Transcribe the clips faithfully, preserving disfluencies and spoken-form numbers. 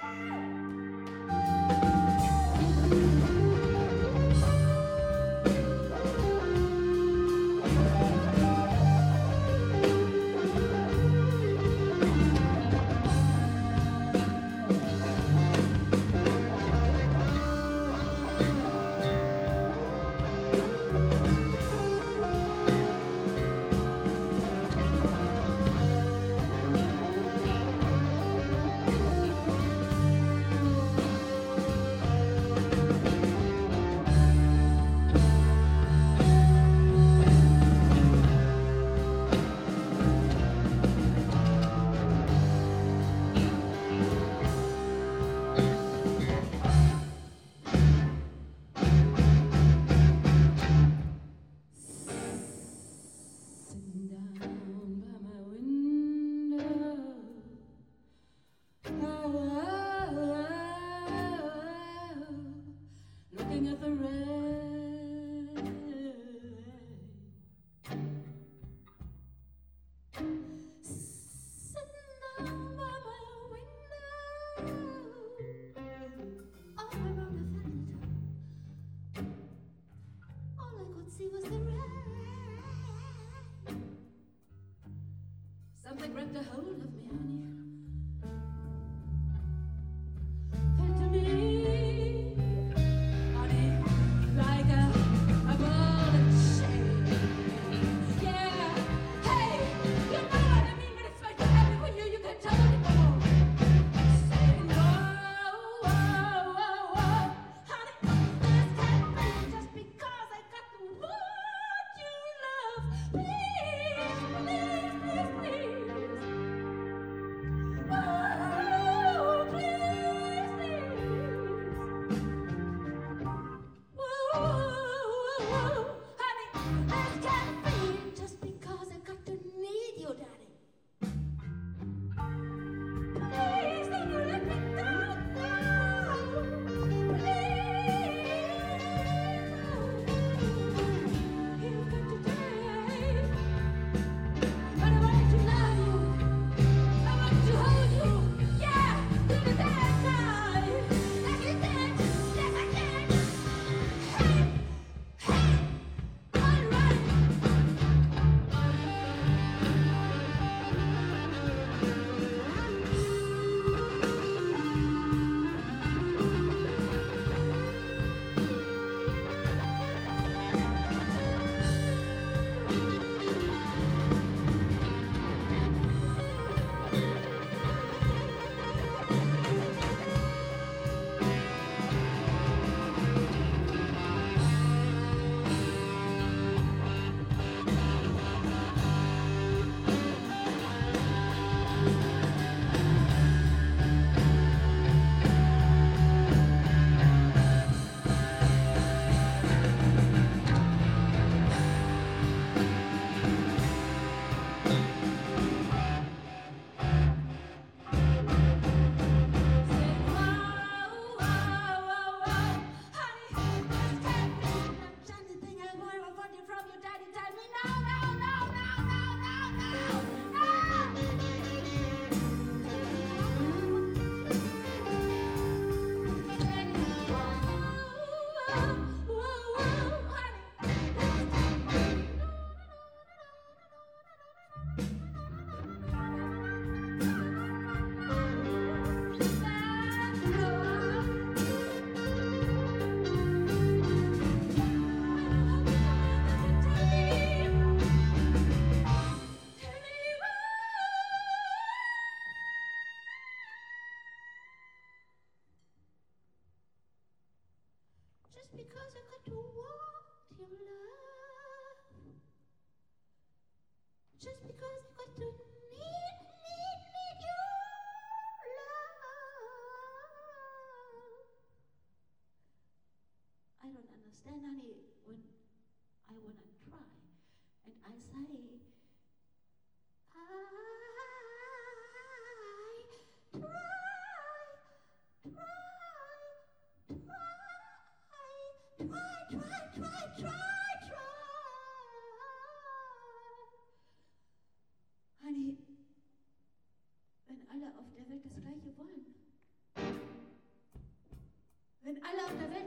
Something grabbed a hold of me, honey. Felt to me, honey, like a, a ball of chain. Yeah, hey, you know what I mean when it's like to happen for you, you can tell me more. Saying, whoa, whoa, whoa, whoa, honey, this can't be just because I got the what you love. Please, please, please, please.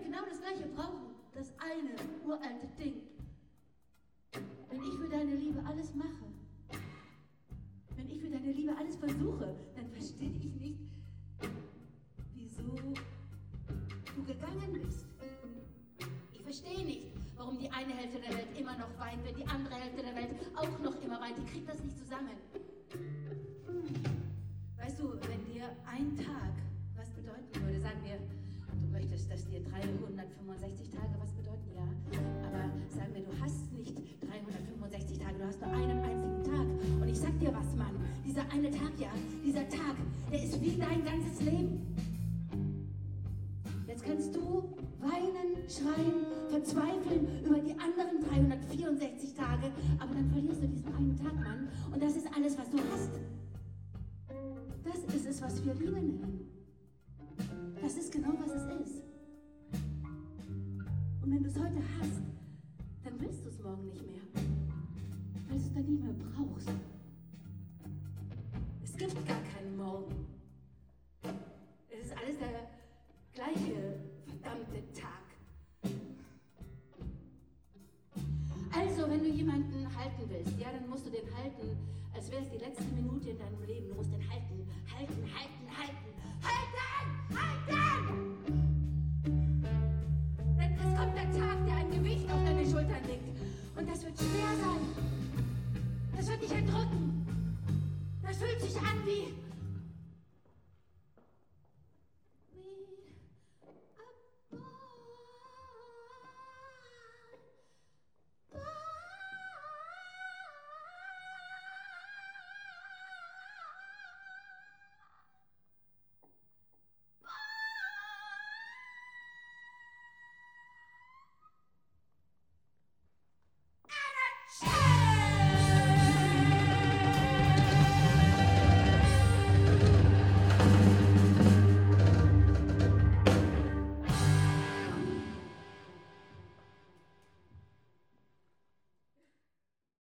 genau das Gleiche brauchen. Das eine uralte Ding. Wenn ich für deine Liebe alles mache, wenn ich für deine Liebe alles versuche, dann verstehe ich nicht, wieso du gegangen bist. Ich verstehe nicht, warum die eine Hälfte der Welt immer noch weint, wenn die andere Hälfte der Welt auch noch immer weint. Die kriegt das nicht zusammen. Weißt du, wenn dir ein Tag was bedeuten würde, sagen wir, du möchtest, dass dir dreihundertfünfundsechzig Tage was bedeuten, ja, aber sagen wir, du hast nicht dreihundertfünfundsechzig Tage, du hast nur einen einzigen Tag. Und ich sag dir was, Mann, dieser eine Tag, ja, dieser Tag, der ist wie dein ganzes Leben. Jetzt kannst du weinen, schreien, verzweifeln über die anderen dreihundertvierundsechzig Tage, aber dann verlierst du diesen einen Tag, Mann, und das ist alles, was du hast. Das ist es, was wir Liebe nennen. Das ist genau, was es ist. Und wenn du es heute hast, dann willst du es morgen nicht mehr, weil du es dann nie mehr brauchst. Es gibt gar keinen Morgen. Es ist alles der gleiche verdammte Tag. Also, wenn du jemanden halten willst, ja, dann musst du den halten, als wäre es die letzte Minute in deinem Leben. Du musst den halten, halten, halten, halten, halten, halten! Denn es kommt der Tag, der ein Gewicht auf deine Schultern legt. Und das wird schwer sein. Das wird dich erdrücken. Das fühlt sich an wie